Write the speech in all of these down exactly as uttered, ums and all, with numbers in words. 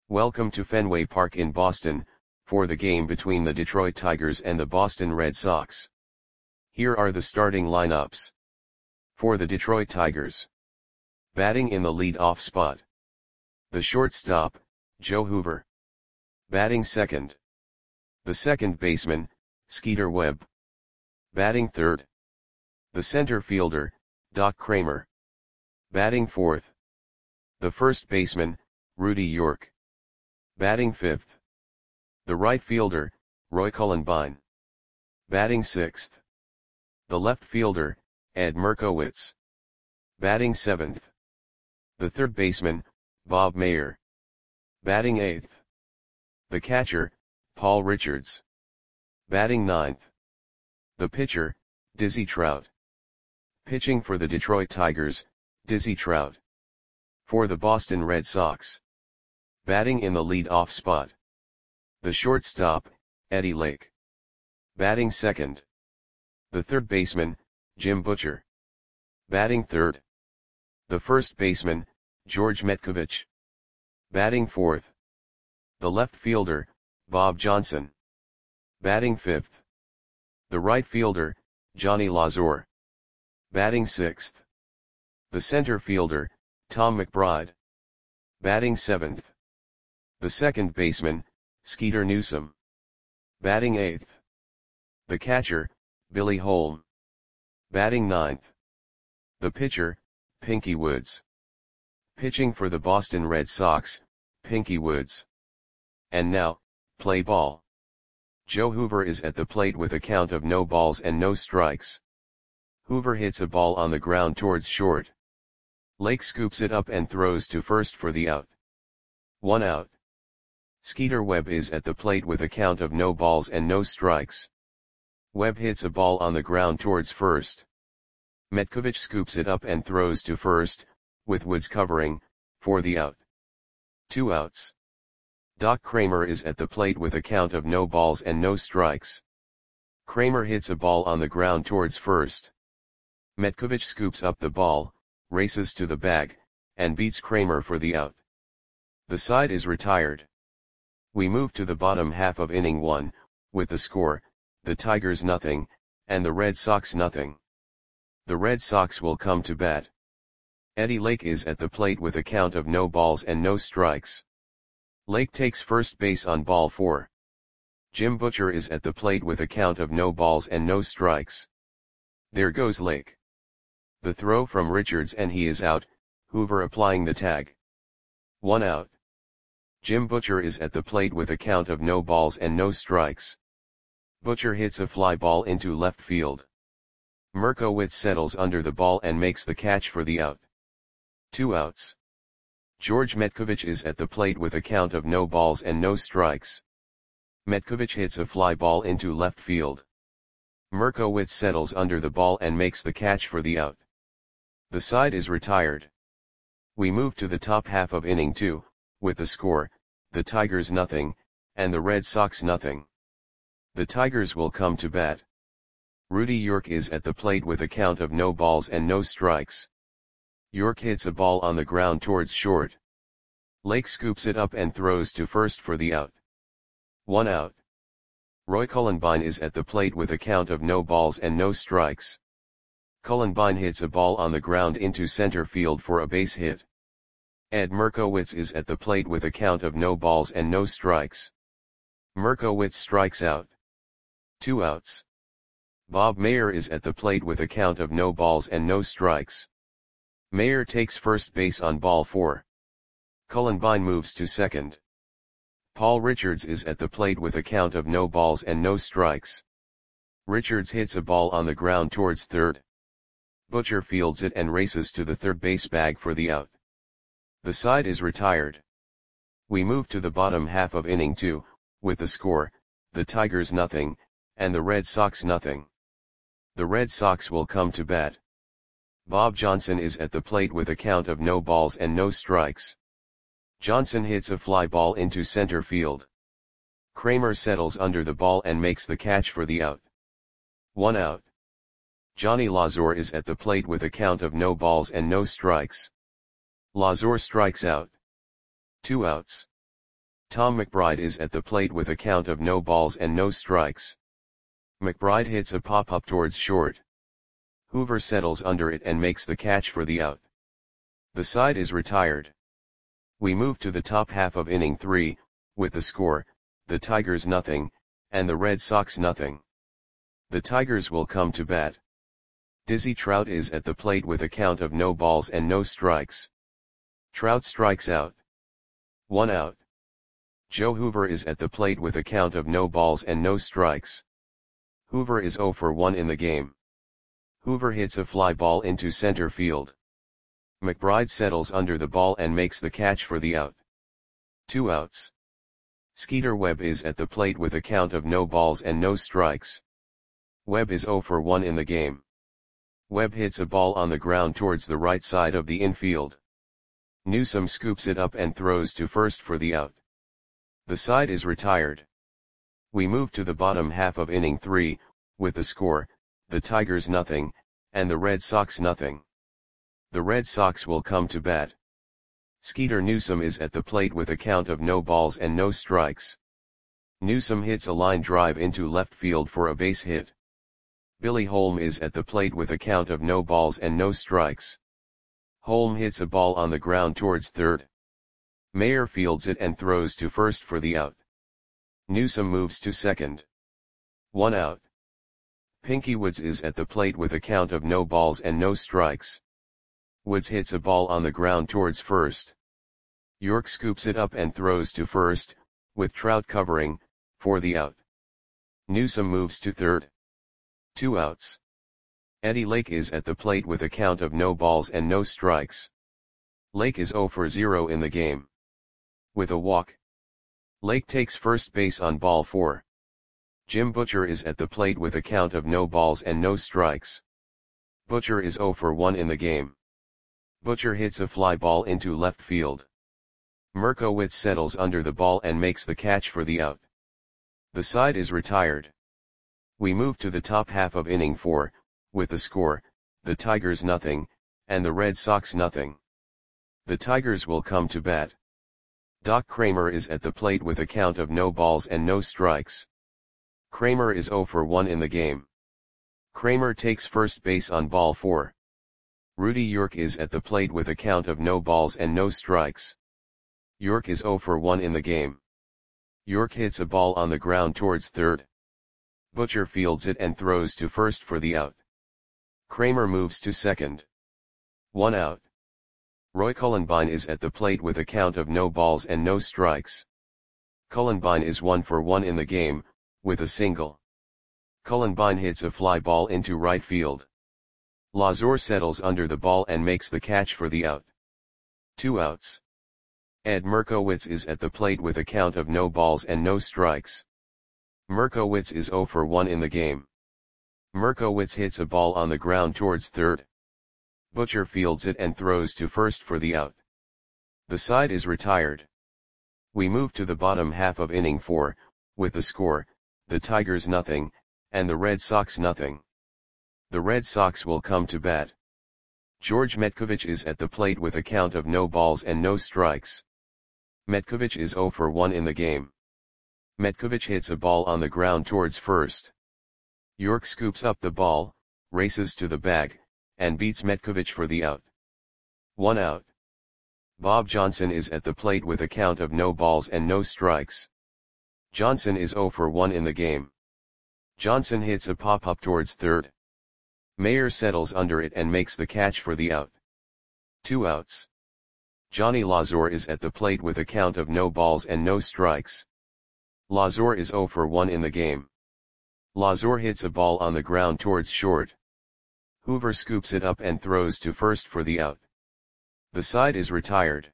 Welcome to Fenway Park in Boston, for the game between the Detroit Tigers and the Boston Red Sox. Here are the starting lineups. For the Detroit Tigers. Batting in the lead-off spot. The shortstop, Joe Hoover. Batting second. The second baseman, Skeeter Webb. Batting third. The center fielder, Doc Cramer. Batting fourth. The first baseman, Rudy York. Batting fifth. The right fielder, Roy Cullenbine. Batting sixth. The left fielder, Ed Merkowitz. Batting seventh. The third baseman, Bob Mayer. Batting eighth. The catcher, Paul Richards. Batting ninth. The pitcher, Dizzy Trout. Pitching for the Detroit Tigers, Dizzy Trout. For the Boston Red Sox. Batting in the lead-off spot. The shortstop, Eddie Lake. Batting second. The third baseman, Jim Butcher. Batting third. The first baseman, George Metkovich. Batting fourth. The left fielder, Bob Johnson. Batting fifth. The right fielder, Johnny Lazor. Batting sixth. The center fielder, Tom McBride. Batting seventh. The second baseman, Skeeter Newsom. Batting eighth. The catcher, Billy Holm. Batting ninth. The pitcher, Pinky Woods. Pitching for the Boston Red Sox, Pinky Woods. And now, play ball. Joe Hoover is at the plate with a count of no balls and no strikes. Hoover hits a ball on the ground towards short. Lake scoops it up and throws to first for the out. One out. Skeeter Webb is at the plate with a count of no balls and no strikes. Webb hits a ball on the ground towards first. Metkovich scoops it up and throws to first, with Woods covering, for the out. Two outs. Doc Cramer is at the plate with a count of no balls and no strikes. Cramer hits a ball on the ground towards first. Metkovich scoops up the ball, races to the bag, and beats Cramer for the out. The side is retired. We move to the bottom half of inning one, with the score, the Tigers nothing, and the Red Sox nothing. The Red Sox will come to bat. Eddie Lake is at the plate with a count of no balls and no strikes. Lake takes first base on ball four. Jim Butcher is at the plate with a count of no balls and no strikes. There goes Lake. The throw from Richards and he is out, Hoover applying the tag. One out. Jim Butcher is at the plate with a count of no balls and no strikes. Butcher hits a fly ball into left field. Merkowitz settles under the ball and makes the catch for the out. Two outs. George Metkovich is at the plate with a count of no balls and no strikes. Metkovich hits a fly ball into left field. Merkowitz settles under the ball and makes the catch for the out. The side is retired. We move to the top half of inning two, with the score, the Tigers nothing, and the Red Sox nothing. The Tigers will come to bat. Rudy York is at the plate with a count of no balls and no strikes. York hits a ball on the ground towards short. Lake scoops it up and throws to first for the out. One out. Roy Cullenbine is at the plate with a count of no balls and no strikes. Cullenbine hits a ball on the ground into center field for a base hit. Ed Merkowitz is at the plate with a count of no balls and no strikes. Merkowitz strikes out. Two outs. Bob Mayer is at the plate with a count of no balls and no strikes. Mayer takes first base on ball four. Cullenbine moves to second. Paul Richards is at the plate with a count of no balls and no strikes. Richards hits a ball on the ground towards third. Butcher fields it and races to the third base bag for the out. The side is retired. We move to the bottom half of inning two, with the score, the Tigers nothing, and the Red Sox nothing. The Red Sox will come to bat. Bob Johnson is at the plate with a count of no balls and no strikes. Johnson hits a fly ball into center field. Cramer settles under the ball and makes the catch for the out. One out. Johnny Lazor is at the plate with a count of no balls and no strikes. Lazor strikes out. Two outs. Tom McBride is at the plate with a count of no balls and no strikes. McBride hits a pop-up towards short. Hoover settles under it and makes the catch for the out. The side is retired. We move to the top half of inning three, with the score, the Tigers nothing, and the Red Sox nothing. The Tigers will come to bat. Dizzy Trout is at the plate with a count of no balls and no strikes. Trout strikes out. One out. Joe Hoover is at the plate with a count of no balls and no strikes. Hoover is oh for one in the game. Hoover hits a fly ball into center field. McBride settles under the ball and makes the catch for the out. Two outs. Skeeter Webb is at the plate with a count of no balls and no strikes. Webb is oh for one in the game. Webb hits a ball on the ground towards the right side of the infield. Newsome scoops it up and throws to first for the out. The side is retired. We move to the bottom half of inning three, with the score, the Tigers nothing, and the Red Sox nothing. The Red Sox will come to bat. Skeeter Newsome is at the plate with a count of no balls and no strikes. Newsome hits a line drive into left field for a base hit. Billy Holm is at the plate with a count of no balls and no strikes. Holm hits a ball on the ground towards third. Mayer fields it and throws to first for the out. Newsome moves to second. One out. Pinky Woods is at the plate with a count of no balls and no strikes. Woods hits a ball on the ground towards first. York scoops it up and throws to first, with Trout covering, for the out. Newsome moves to third. Two outs. Eddie Lake is at the plate with a count of no balls and no strikes. Lake is oh for zero in the game. With a walk. Lake takes first base on ball four. Jim Butcher is at the plate with a count of no balls and no strikes. Butcher is oh for one in the game. Butcher hits a fly ball into left field. Merkowitz settles under the ball and makes the catch for the out. The side is retired. We move to the top half of inning four, with the score, the Tigers nothing, and the Red Sox nothing. The Tigers will come to bat. Doc Kramer is at the plate with a count of no balls and no strikes. Kramer is oh for one in the game. Kramer takes first base on ball four. Rudy York is at the plate with a count of no balls and no strikes. York is oh for one in the game. York hits a ball on the ground towards third. Butcher fields it and throws to first for the out. Kramer moves to second. One out. Roy Cullenbine is at the plate with a count of no balls and no strikes. Cullenbine is one for one in the game, with a single. Cullenbine hits a fly ball into right field. Lazor settles under the ball and makes the catch for the out. Two outs. Ed Merkowitz is at the plate with a count of no balls and no strikes. Merkowitz is oh for one in the game. Merkowitz hits a ball on the ground towards third. Butcher fields it and throws to first for the out. The side is retired. We move to the bottom half of inning four, with the score, the Tigers nothing, and the Red Sox nothing. The Red Sox will come to bat. George Metkovich is at the plate with a count of no balls and no strikes. Metkovich is oh for one in the game. Metkovich hits a ball on the ground towards first. York scoops up the ball, races to the bag, and beats Metkovich for the out. One out. Bob Johnson is at the plate with a count of no balls and no strikes. Johnson is oh for one in the game. Johnson hits a pop-up towards third. Mayer settles under it and makes the catch for the out. Two outs. Johnny Lazor is at the plate with a count of no balls and no strikes. Lazor is oh for one in the game. Lazor hits a ball on the ground towards short. Hoover scoops it up and throws to first for the out. The side is retired.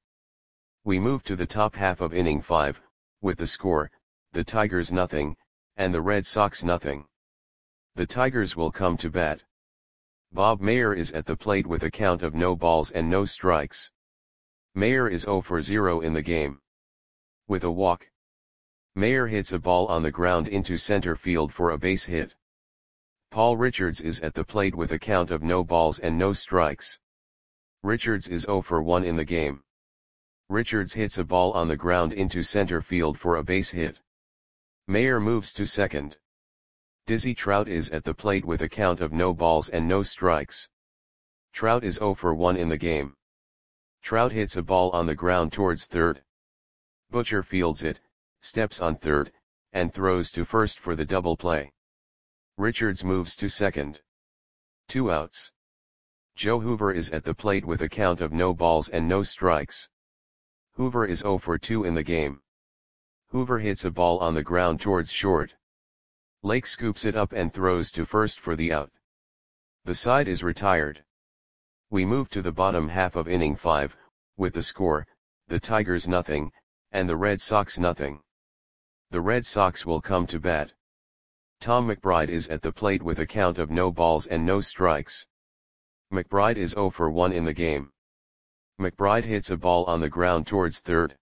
We move to the top half of inning five, with the score, the Tigers nothing, and the Red Sox nothing. The Tigers will come to bat. Bob Mayer is at the plate with a count of no balls and no strikes. Mayer is oh for zero in the game. With a walk. Mayer hits a ball on the ground into center field for a base hit. Paul Richards is at the plate with a count of no balls and no strikes. Richards is oh for one in the game. Richards hits a ball on the ground into center field for a base hit. Mayer moves to second. Dizzy Trout is at the plate with a count of no balls and no strikes. Trout is zero for one in the game. Trout hits a ball on the ground towards third. Butcher fields it, steps on third, and throws to first for the double play. Richards moves to second. Two outs. Joe Hoover is at the plate with a count of no balls and no strikes. Hoover is zero for two in the game. Hoover hits a ball on the ground towards short. Lake scoops it up and throws to first for the out. The side is retired. We move to the bottom half of inning five, with the score, the Tigers nothing, and the Red Sox nothing. The Red Sox will come to bat. Tom McBride is at the plate with a count of no balls and no strikes. McBride is zero for one in the game. McBride hits a ball on the ground towards third.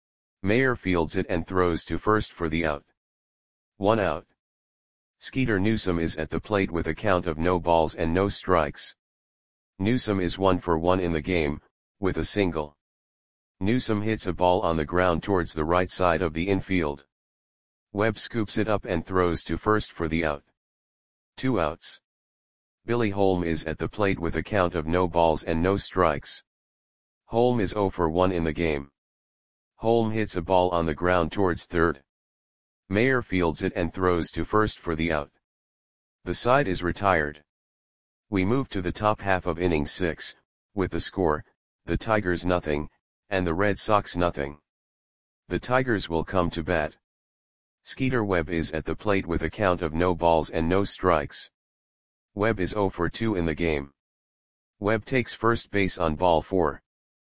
Mayer fields it and throws to first for the out. One out. Skeeter Newsom is at the plate with a count of no balls and no strikes. Newsom is one for one in the game, with a single. Newsom hits a ball on the ground towards the right side of the infield. Webb scoops it up and throws to first for the out. Two outs. Billy Holm is at the plate with a count of no balls and no strikes. Holm is zero for one in the game. Holm hits a ball on the ground towards third. Mayer fields it and throws to first for the out. The side is retired. We move to the top half of inning six, with the score, the Tigers nothing, and the Red Sox nothing. The Tigers will come to bat. Skeeter Webb is at the plate with a count of no balls and no strikes. Webb is zero for two in the game. Webb takes first base on ball four.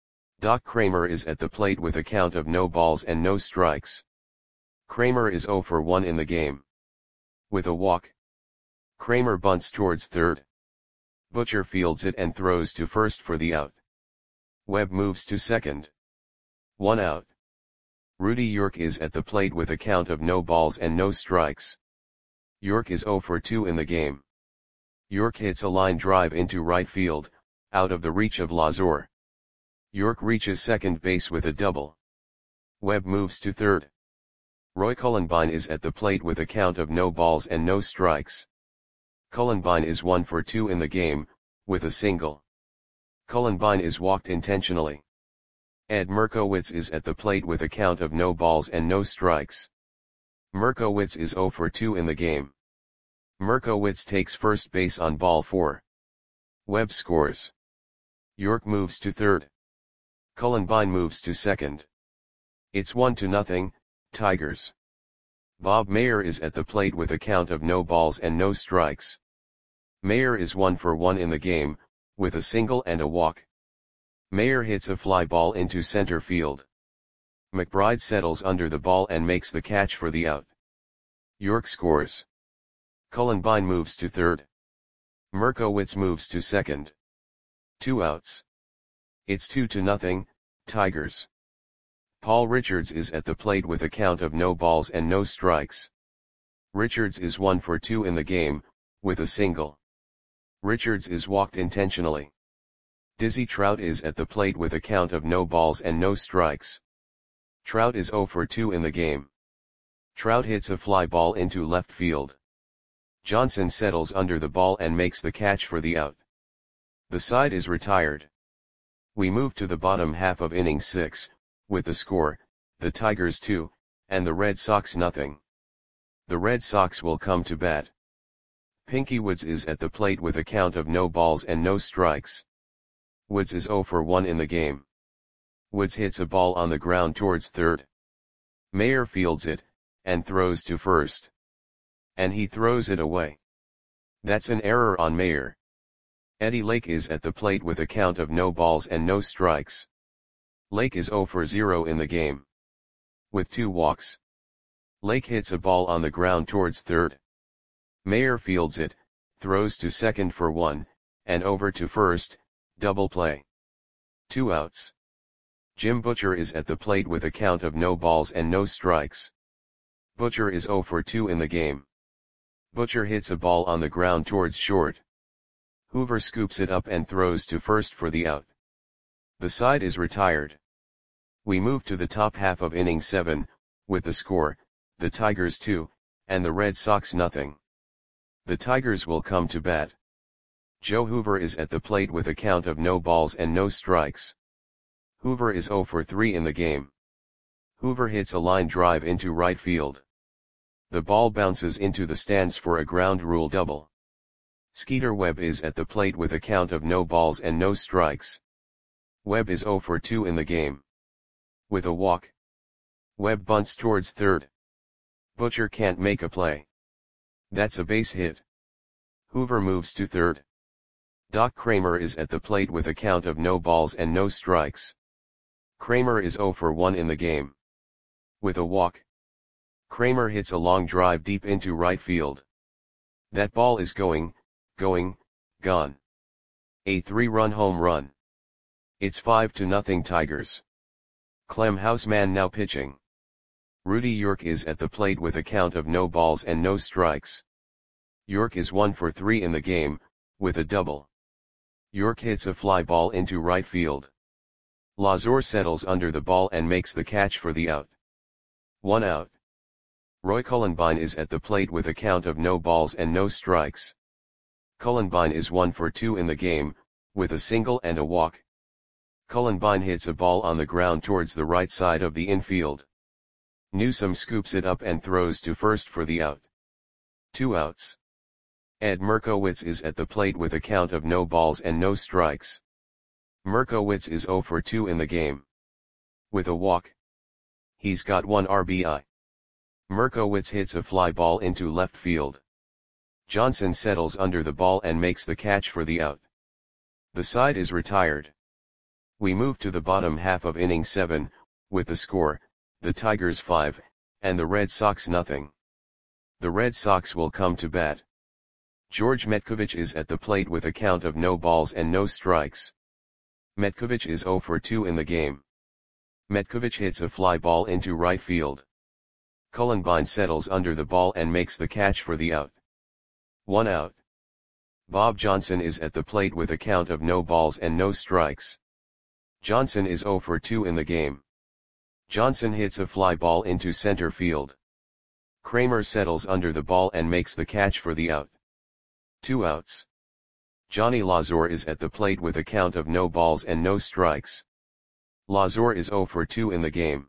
Doc Kramer is at the plate with a count of no balls and no strikes. Kramer is zero for one in the game. With a walk. Kramer bunts towards third. Butcher fields it and throws to first for the out. Webb moves to second. One out. Rudy York is at the plate with a count of no balls and no strikes. York is zero for two in the game. York hits a line drive into right field, out of the reach of Lazor. York reaches second base with a double. Webb moves to third. Roy Cullenbine is at the plate with a count of no balls and no strikes. Cullenbine is one for two in the game, with a single. Cullenbine is walked intentionally. Ed Merkowitz is at the plate with a count of no balls and no strikes. Merkowitz is zero for two in the game. Merkowitz takes first base on ball four. Webb scores. York moves to third. Cullenbine moves to second. It's one to nothing, Tigers. Bob Mayer is at the plate with a count of no balls and no strikes. Mayer is one for one in the game, with a single and a walk. Mayer hits a fly ball into center field. McBride settles under the ball and makes the catch for the out. York scores. Cullenbine moves to third. Merkowitz moves to second. Two outs. It's two to nothing, Tigers. Paul Richards is at the plate with a count of no balls and no strikes. Richards is one for two in the game, with a single. Richards is walked intentionally. Dizzy Trout is at the plate with a count of no balls and no strikes. Trout is zero for two in the game. Trout hits a fly ball into left field. Johnson settles under the ball and makes the catch for the out. The side is retired. We move to the bottom half of inning six, with the score, the Tigers two, and the Red Sox nothing. The Red Sox will come to bat. Pinky Woods is at the plate with a count of no balls and no strikes. Woods is zero for one in the game. Woods hits a ball on the ground towards third. Mayer fields it, and throws to first. And he throws it away. That's an error on Mayer. Eddie Lake is at the plate with a count of no balls and no strikes. Lake is zero for zero in the game. With two walks. Lake hits a ball on the ground towards third. Mayer fields it, throws to second for one, and over to first, double play. Two outs. Jim Butcher is at the plate with a count of no balls and no strikes. Butcher is zero for two in the game. Butcher hits a ball on the ground towards short. Hoover scoops it up and throws to first for the out. The side is retired. We move to the top half of inning seven, with the score, the Tigers two, and the Red Sox nothing. The Tigers will come to bat. Joe Hoover is at the plate with a count of no balls and no strikes. Hoover is oh for three in the game. Hoover hits a line drive into right field. The ball bounces into the stands for a ground rule double. Skeeter Webb is at the plate with a count of no balls and no strikes. Webb is oh for two in the game. With a walk, Webb bunts towards third. Butcher can't make a play. That's a base hit. Hoover moves to third. Doc Kramer is at the plate with a count of no balls and no strikes. Kramer is oh for one in the game. With a walk, Kramer hits a long drive deep into right field. That ball is going, going, gone. A three-run home run. It's five to nothing Tigers. Clem Houseman now pitching. Rudy York is at the plate with a count of no balls and no strikes. York is one for three in the game, with a double. York hits a fly ball into right field. Lazor settles under the ball and makes the catch for the out. One out. Roy Cullenbine is at the plate with a count of no balls and no strikes. Cullenbine is one for two in the game, with a single and a walk. Cullenbine hits a ball on the ground towards the right side of the infield. Newsome scoops it up and throws to first for the out. Two outs. Ed Merkowitz is at the plate with a count of no balls and no strikes. Merkowitz is oh for two in the game. With a walk, he's got one R B I. Merkowitz hits a fly ball into left field. Johnson settles under the ball and makes the catch for the out. The side is retired. We move to the bottom half of inning seven, with the score, the Tigers five, and the Red Sox nothing. The Red Sox will come to bat. George Metkovich is at the plate with a count of no balls and no strikes. Metkovich is oh for two in the game. Metkovich hits a fly ball into right field. Cullenbine settles under the ball and makes the catch for the out. One out. Bob Johnson is at the plate with a count of no balls and no strikes. Johnson is oh for two in the game. Johnson hits a fly ball into center field. Kramer settles under the ball and makes the catch for the out. Two outs. Johnny Lazor is at the plate with a count of no balls and no strikes. Lazor is oh for two in the game.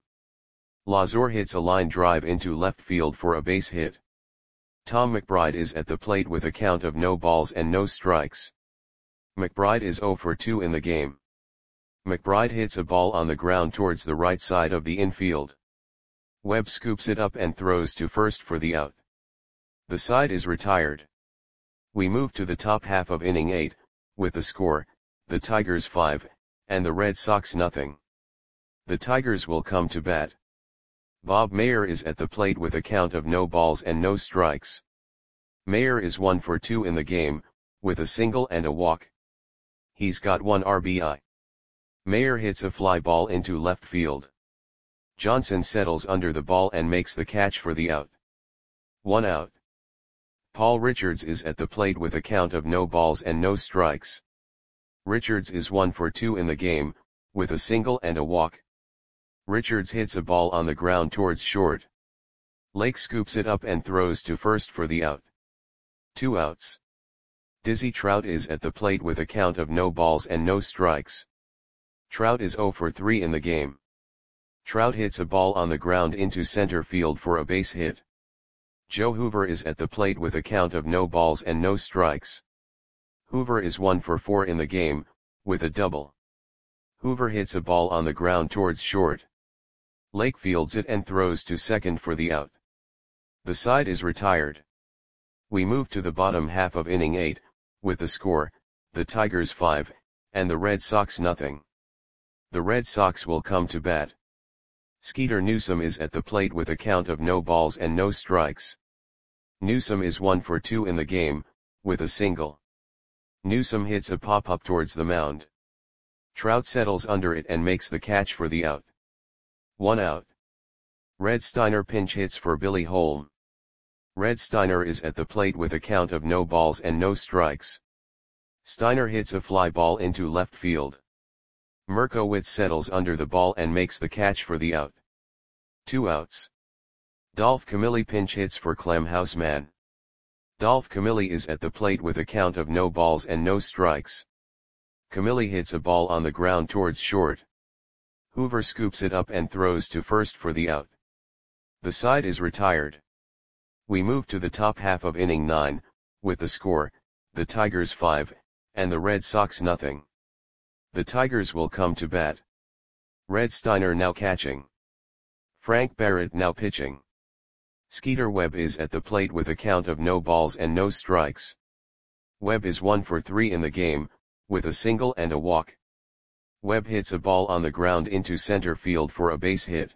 Lazor hits a line drive into left field for a base hit. Tom McBride is at the plate with a count of no balls and no strikes. McBride is oh for two in the game. McBride hits a ball on the ground towards the right side of the infield. Webb scoops it up and throws to first for the out. The side is retired. We move to the top half of inning eight, with the score, the Tigers five, and the Red Sox nothing. The Tigers will come to bat. Bob Mayer is at the plate with a count of no balls and no strikes. Mayer is one for two in the game, with a single and a walk. He's got one R B I. Mayer hits a fly ball into left field. Johnson settles under the ball and makes the catch for the out. One out. Paul Richards is at the plate with a count of no balls and no strikes. Richards is one for two in the game, with a single and a walk. Richards hits a ball on the ground towards short. Lake scoops it up and throws to first for the out. Two outs. Dizzy Trout is at the plate with a count of no balls and no strikes. Trout is oh for three in the game. Trout hits a ball on the ground into center field for a base hit. Joe Hoover is at the plate with a count of no balls and no strikes. Hoover is one for four in the game, with a double. Hoover hits a ball on the ground towards short. Lake fields it and throws to second for the out. The side is retired. We move to the bottom half of inning eight, with the score, the Tigers five, and the Red Sox nothing. The Red Sox will come to bat. Skeeter Newsome is at the plate with a count of no balls and no strikes. Newsome is one for two in the game, with a single. Newsome hits a pop-up towards the mound. Trout settles under it and makes the catch for the out. One out. Red Steiner pinch hits for Billy Holm. Red Steiner is at the plate with a count of no balls and no strikes. Steiner hits a fly ball into left field. Merkowitz settles under the ball and makes the catch for the out. Two outs. Dolph Camilli pinch hits for Clem Hausmann. Dolph Camilli is at the plate with a count of no balls and no strikes. Camilli hits a ball on the ground towards short. Hoover scoops it up and throws to first for the out. The side is retired. We move to the top half of inning nine, with the score, the Tigers five, and the Red Sox nothing. The Tigers will come to bat. Red Steiner now catching. Frank Barrett now pitching. Skeeter Webb is at the plate with a count of no balls and no strikes. Webb is one for three in the game, with a single and a walk. Webb hits a ball on the ground into center field for a base hit.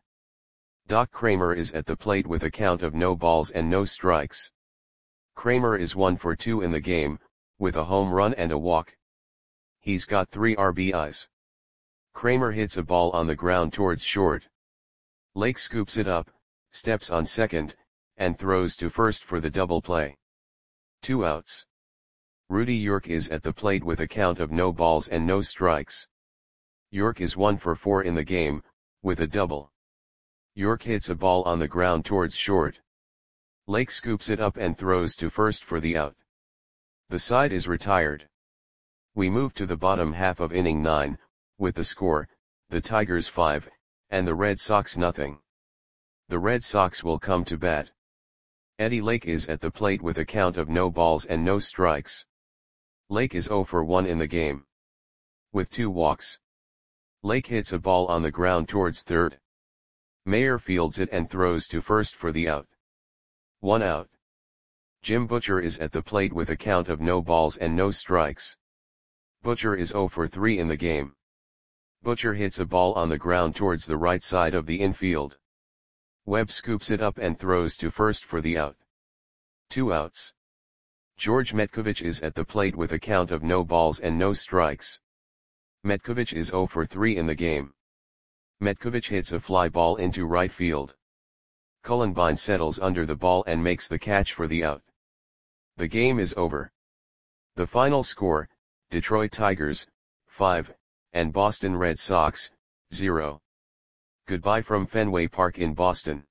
Doc Kramer is at the plate with a count of no balls and no strikes. Kramer is one for two in the game, with a home run and a walk. He's got three R B Is. Kramer hits a ball on the ground towards short. Lake scoops it up, steps on second, and throws to first for the double play. Two outs. Rudy York is at the plate with a count of no balls and no strikes. York is one for four in the game, with a double. York hits a ball on the ground towards short. Lake scoops it up and throws to first for the out. The side is retired. We move to the bottom half of inning nine, with the score, the Tigers five, and the Red Sox nothing. The Red Sox will come to bat. Eddie Lake is at the plate with a count of no balls and no strikes. Lake is zero for one in the game, with two walks. Lake hits a ball on the ground towards third. Mayer fields it and throws to first for the out. One out. Jim Butcher is at the plate with a count of no balls and no strikes. Butcher is zero for three in the game. Butcher hits a ball on the ground towards the right side of the infield. Webb scoops it up and throws to first for the out. Two outs. George Metkovich is at the plate with a count of no balls and no strikes. Metkovich is zero for three in the game. Metkovich hits a fly ball into right field. Cullenbine settles under the ball and makes the catch for the out. The game is over. The final score, Detroit Tigers, five, and Boston Red Sox, zero. Goodbye from Fenway Park in Boston.